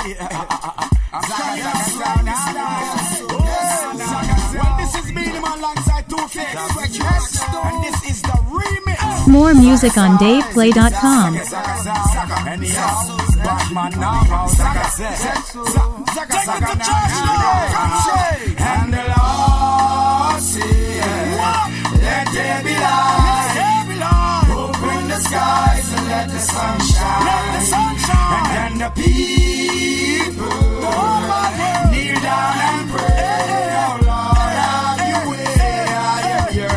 Well, this is Beenie Man alongside Two Face, and this is the remix. More music on DavePlay.com. And the Lord said, let there be light. Open the skies and let the sun shine. And then the people kneel down and pray. Oh Lord, have your way. I am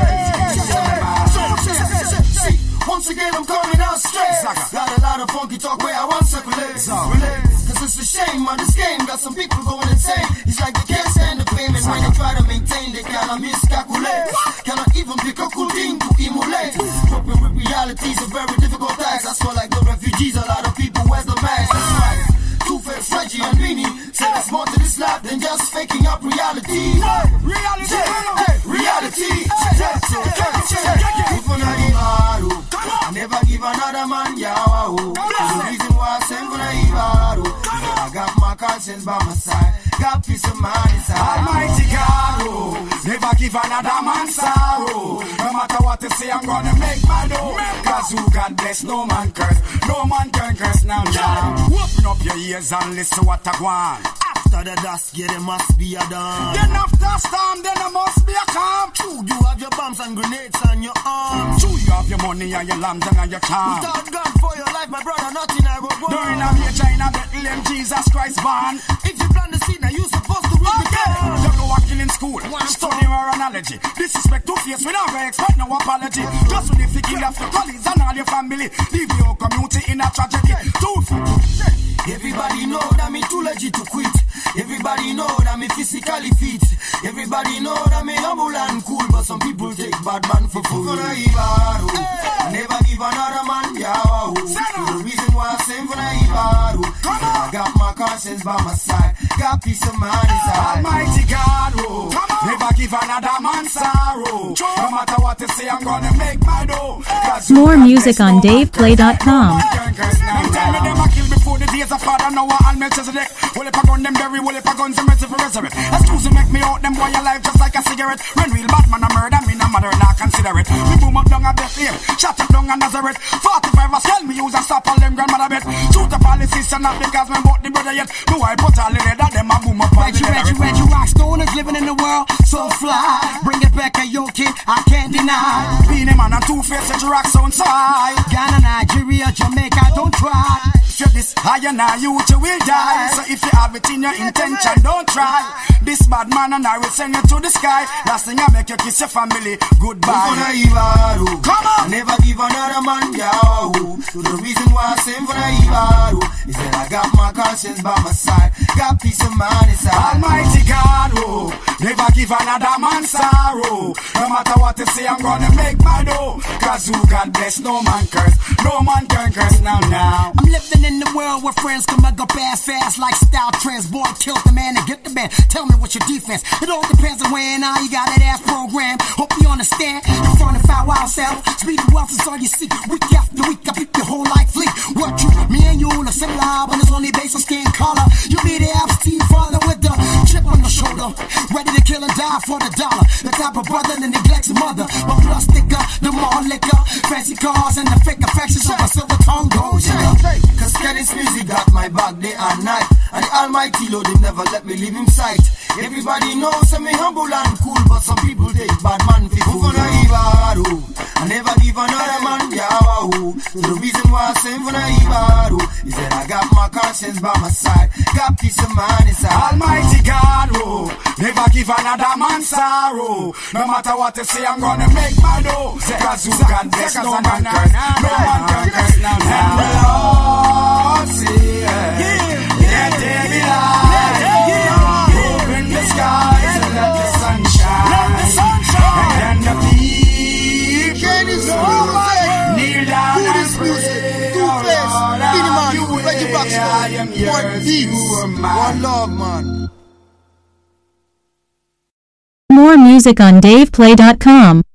yours. Once again, I'm coming out straight. Got a lot of funky talk where I want to circulate. Cause it's a shame on this game. Got some people going insane. It's like they can't stand the fame. And when they try to maintain, they cannot miscalculate. Cannot even pick a cool thing to emulate. Coping with reality is a very difficult task. That's why like the refugees, a lot of people wear the mask. That's right. Two-Face, Reggie and Beenie say there's more to this life than just faking up reality. Reality. Reality. I never give another man yawa. The reason why I send for the Ibaru. I got my conscience by my side. Got peace of mind inside. Almighty God, never give another man sorrow. No matter what they say, I'm gonna make my dough. Cause who God bless, no man curse. No man can curse now. Open up your ears and listen what I want. After the dust, yeah, there must be a dawn. Then after storm, then there must be a calm. True, you have your bombs and grenades on your arms. True, you have your money and your lambs and your charm. Without gun for your life, my brother, nothing I go wrong. During a major in a Bethlehem, Jesus Christ born. If you plant the seed, now you supposed to reap the gun. You go walking in school, study our analogy. Disrespect Two-Face, we never expect no apology. Just when if you kill off your colleagues and all your family, leave your community in a tragedy. Everybody know that me too legit to quit. Everybody know that me physically fit. Everybody know that me humble and cool. But some people take bad man for fool. I never give another man yawa. The reason why I sing for the Ibaru. I got my conscience by my side. Got peace of mind inside. Almighty God, never give another man sorrow. No matter what they say, I'm gonna make my dough. More music on DavePlay.com. The days of father, now I'll Melchizedek. Will if I gun them bury, will if I guns them ready for resurrect. Excuse me, make me out them boy alive just like a cigarette. When real Batman a murder, me no mother not consider it. Me boom up down a Bethlehem, shut up down a Nazareth. 45 a sell me use and stop all them grandmother bet. Shoot up all the sister not because me bought the brother yet. No I put all the leather, them a boom up all the leather. Reggie Rockstoners living in the world so fly. Bring it back a yo kid, I can't deny. Beenie Man and Two-Face, Reggie Rock sound side. Ghana, Nigeria, Jamaica, don't try. If this higher now, you will die. So if you have it in your intention, don't try. This bad man and I will send you to the sky. Last thing I make you kiss your family goodbye. Come on, never give another man yahoo. So the reason why I sing for the Ibaru is that I got my conscience by my side. Got peace of mind inside. Almighty God, never give another man sorrow. No matter what they say, I'm gonna make my dough. Cause who God bless, no man curse. No man can curse now. I'm living in the world where friends come and go fast like style trends. Boy, kill the man and get the man. Tell me what's your defense. It all depends on when you got that ass program. Hope you understand. In front of our wild self. Speed of wealth is all you see. Week after week, I beat the whole life fleet. What you, me and you are similar, but it's only based on skin color. You be the absentee father with the chip on the shoulder. Ready to kill and die for the dollar. The type of brother that neglects a mother. But plus thicker, the more liquor. Fancy cars and the fake affections of a silver tongue goes. Cause Kenny's music got my back day and night. And the almighty Lord, him never let me leave him sight. Everybody knows I'm humble and cool, but some people take bad man for fool. I never give another man yawa. So the reason why I sing for the Ibaru is that I got my conscience by my side. Got peace of mind inside. Almighty God, never give another man sorrow. No matter what they say, I'm gonna make my dough. Cause who can bless, no man curse. No man can curse now. And the Lord say, let there be light. Open the skies and let the sun shine. And then the people kneel down and pray. Two-Face, Beenie Man, Reggie Rockstoners, one beats, one love, man. More music on DavePlay.com.